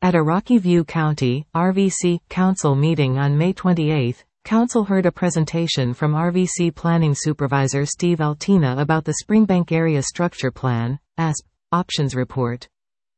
At a Rocky View County, RVC, Council meeting on May 28, Council heard a presentation from RVC Planning Supervisor Steve Altina about the Springbank Area Structure Plan, ASP, Options Report.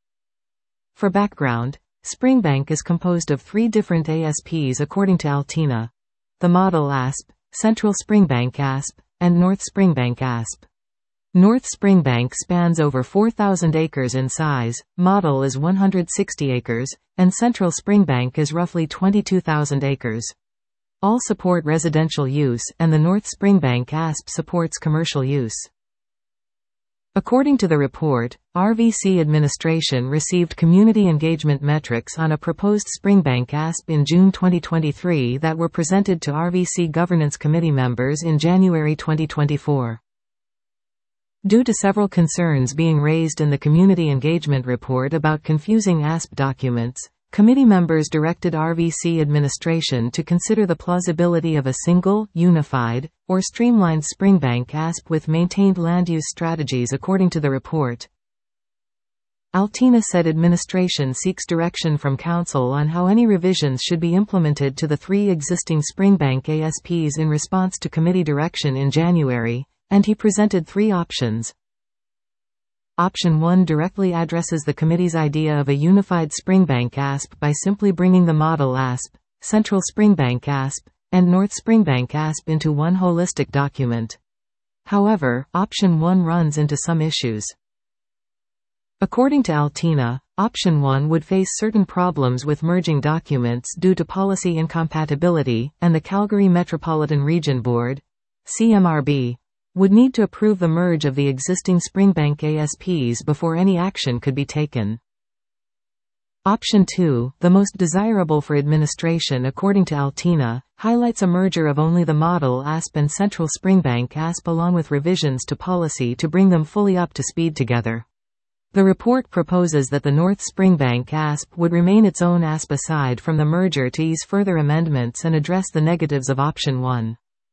For background, Springbank is composed of 3 different ASPs according to Altina: the Model ASP, Central Springbank ASP, and North Springbank ASP. North Springbank spans over 4,000 acres in size, Model is 160 acres, and Central Springbank is roughly 22,000 acres. All support residential use, and the North Springbank ASP supports commercial use. According to the report, RVC administration received community engagement metrics on a proposed Springbank ASP in June 2023 that were presented to RVC Governance Committee members in January 2024. Due to several concerns being raised in the community engagement report about confusing ASP documents, committee members directed RVC administration to consider the plausibility of a single, unified, or streamlined Springbank ASP with maintained land use strategies according to the report. Altina said administration seeks direction from Council on how any revisions should be implemented to the 3 existing Springbank ASPs in response to committee direction in January, and he presented 3 options. Option 1 directly addresses the committee's idea of a unified Springbank ASP by simply bringing the Model ASP, Central Springbank ASP, and North Springbank ASP into one holistic document. However, Option 1 runs into some issues. According to Altina, Option 1 would face certain problems with merging documents due to policy incompatibility, and the Calgary Metropolitan Region Board, CMRB, would need to approve the merge of the existing Springbank ASPs before any action could be taken. Option 2, the most desirable for administration according to Altina, highlights a merger of only the Model ASP and Central Springbank ASP along with revisions to policy to bring them fully up to speed together. The report proposes that the North Springbank ASP would remain its own ASP aside from the merger to ease further amendments and address the negatives of Option 1.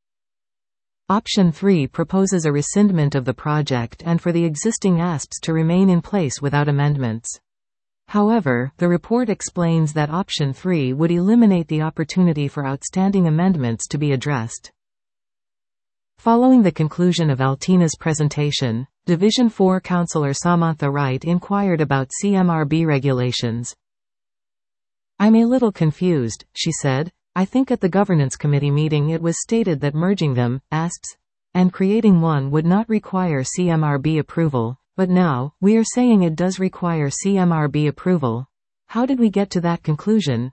Option 3 proposes a rescindment of the project and for the existing ASPs to remain in place without amendments. However, the report explains that Option 3 would eliminate the opportunity for outstanding amendments to be addressed. Following the conclusion of Altina's presentation, Division 4 Councillor Samantha Wright inquired about CMRB regulations. "I'm a little confused," she said. "I think at the Governance Committee meeting it was stated that merging them, ASPs, and creating one would not require CMRB approval, but now, we are saying it does require CMRB approval. How did we get to that conclusion?"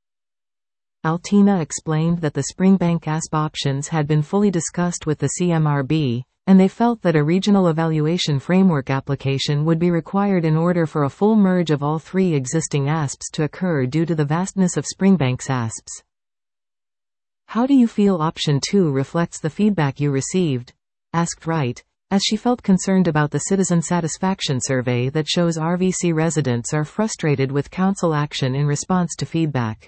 Altina explained that the Springbank ASP options had been fully discussed with the CMRB, and they felt that a regional evaluation framework application would be required in order for a full merge of all 3 existing ASPs to occur due to the vastness of Springbank's ASPs. "How do you feel Option 2 reflects the feedback you received?" asked Wright, as she felt concerned about the citizen satisfaction survey that shows RVC residents are frustrated with Council action in response to feedback.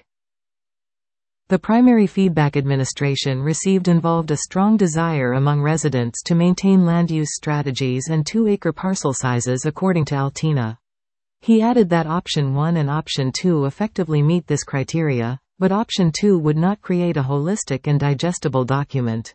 The primary feedback administration received involved a strong desire among residents to maintain land use strategies and 2-acre parcel sizes according to Altina. He added that Option 1 and Option 2 effectively meet this criteria, but Option 2 would not create a holistic and digestible document.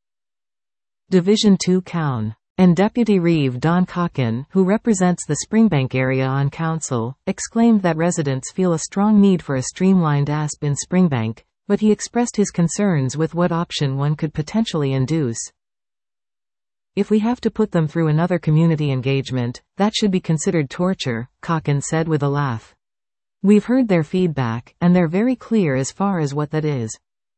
Division 2 Coun. And Deputy Reeve Don Cocken, who represents the Springbank area on Council, exclaimed that residents feel a strong need for a streamlined ASP in Springbank, but he expressed his concerns with what Option 1 could potentially induce. "If we have to put them through another community engagement, that should be considered torture," Cocken said with a laugh. "We've heard their feedback, and they're very clear as far as what that is."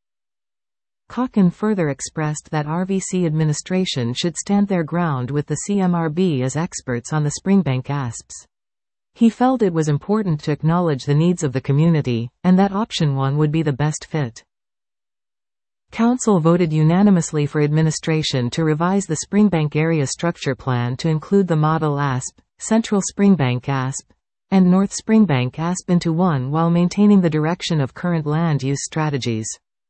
Cocken further expressed that RVC administration should stand their ground with the CMRB as experts on the Springbank ASPs. He felt it was important to acknowledge the needs of the community, and that Option 1 would be the best fit. Council voted unanimously for administration to revise the Springbank Area Structure Plan to include the Model ASP, Central Springbank ASP, and North Springbank ASP into one while maintaining the direction of current land use strategies.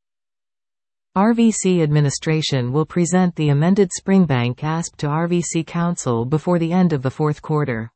RVC administration will present the amended Springbank ASP to RVC Council before the end of the 4th quarter.